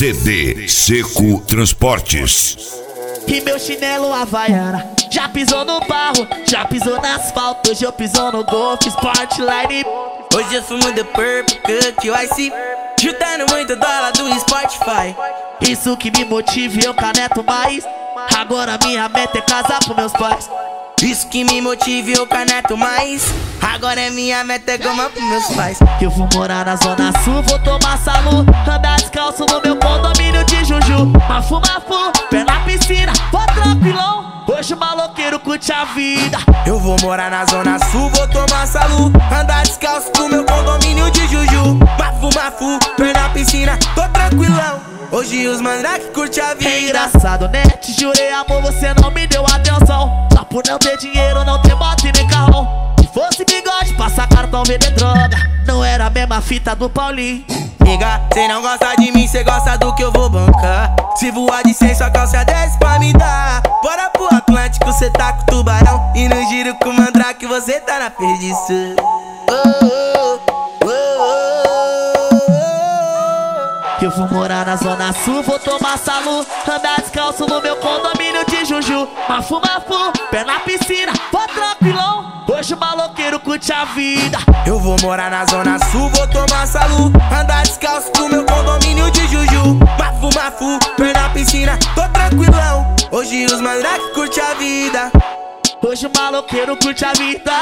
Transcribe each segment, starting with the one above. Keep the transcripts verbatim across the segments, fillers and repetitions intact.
C D Seco Transportes. E meu chinelo Havaiana já pisou no barro, já pisou no asfalto. Hoje eu piso no Golf Sportline. Hoje eu fumo The Purple Cut Ice, juntando muito dólar do Spotify. Isso que me motiva e eu caneto mais. Agora minha meta é casar pros meus pais. Isso que me motiva e eu caneto mais. Agora é minha meta é goma pros meus pais. Eu vou morar na Zona Sul, vou tomar salu, andar descalço no meu condomínio de Juju. Mafu, mafu, pé na piscina, vou tranquilão. Hoje o maloqueiro curte a vida. Eu vou morar na Zona Sul, vou tomar salu, andar descalço no meu condomínio de Juju. Mafu, mafu, pé na piscina, tô tranquilão. Hoje os mandrake curte a vida. É engraçado, né? Te jurei amor, você não me deu atenção. Só por não ter dinheiro, não ter moto e nem carrão. Se fosse bigode, passar cartão, vender droga. Não era a mesma fita do Paulinho. Nigga, cê não gosta de mim, cê gosta do que eu vou bancar. Se voar de cem, sua calça desce pra me dar. Bora pro Atlântico, cê tá com tubarão. E no giro com mandrake, você tá na perdição. Oh, oh, oh, oh. Eu vou morar na Zona Sul, vou tomar salu, andar descalço no meu condomínio de Juju. Mafu, mafu, pé na piscina, vou tranquilão. Hoje o maloqueiro curte a vida. Eu vou morar na Zona Sul, vou tomar salu, andar descalço no meu condomínio de Juju. Mafu, mafu, pé na piscina, tô tranquilão. Hoje os mandrake curte a vida. Hoje o maloqueiro curte a vida.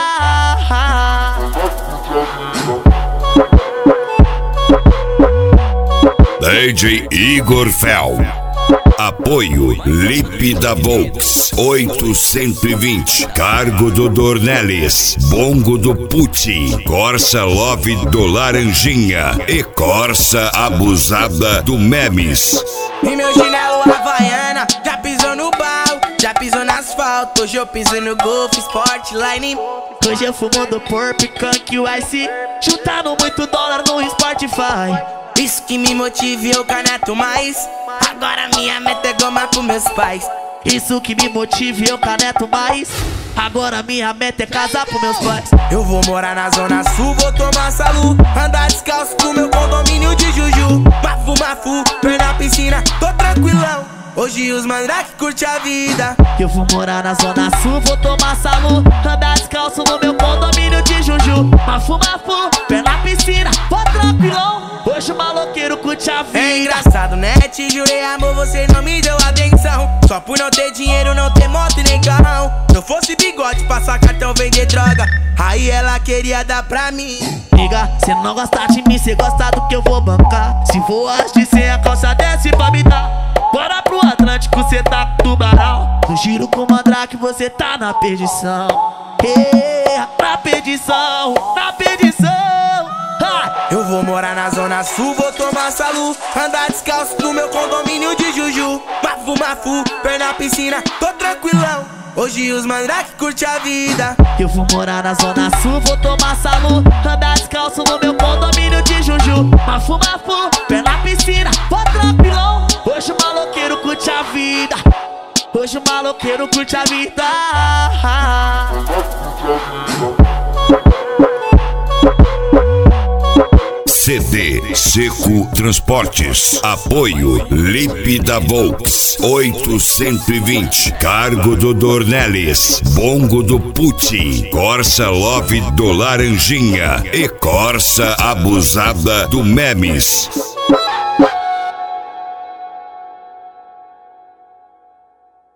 D J Igor Fel. Apoio Lip da Volks oitocentos e vinte. Cargo do Dornelles. Bongo do Puti. Corsa Love do Laranjinha. E Corsa Abusada do Memes. E meu chinelo Havaiana já pisou no barro, já pisou no asfalto. Hoje eu piso no Golf Sportline. Hoje eu fumo do Purple Cut Ice, juntando muito dólar no Spotify. Isso que me motiva e eu caneto mais. Agora minha meta é goma pros meus pais. Isso que me motiva e eu caneto mais. Agora minha meta é casar pros meus pais. Eu vou morar na Zona Sul, vou tomar salu, andar descalço no meu condomínio de Juju. Mafu, mafu, pé na piscina, tô tranquilão. Hoje os mandrake curte a vida. Eu vou morar na Zona Sul, vou tomar salu, andar descalço no meu condomínio de Juju. Mafu, mafu, pé na piscina, vou tranquilão. Hoje o maloqueiro curte a vida. É engraçado, né? Te jurei amor, você não me deu atenção. Só por não ter dinheiro, não ter moto e nem carrão. Se eu fosse bigode, passar cartão, vender droga, aí ela queria dar pra mim. Liga, cê não gosta de mim, cê gosta do que eu vou bancar. Se voar de cem, a calça desce pra me dar. Bora pro Atlântico, cê tá com tubarão. No giro com mandrake, você tá na perdição. Yeah, na perdição, na perdição. Ha! Eu vou morar na Zona Sul, vou tomar salu, andar descalço no meu condomínio de Juju. Mafu, mafu, pé na piscina, tô tranquilão. Hoje os mandrake curte a vida. Eu vou morar na Zona Sul, vou tomar salu, andar descalço no meu condomínio de Juju. Mafu, mafu, pé na piscina, vou tranquilão. Hoje o maloqueiro curte a vida. Hoje o maloqueiro curte a vida. C D Seco Transportes. Apoio Lip da Volks oitocentos e vinte. Cargo do Dornelles. Bongo do Puti. Corsa Love do Laranjinha. E Corsa Abusada do Memes.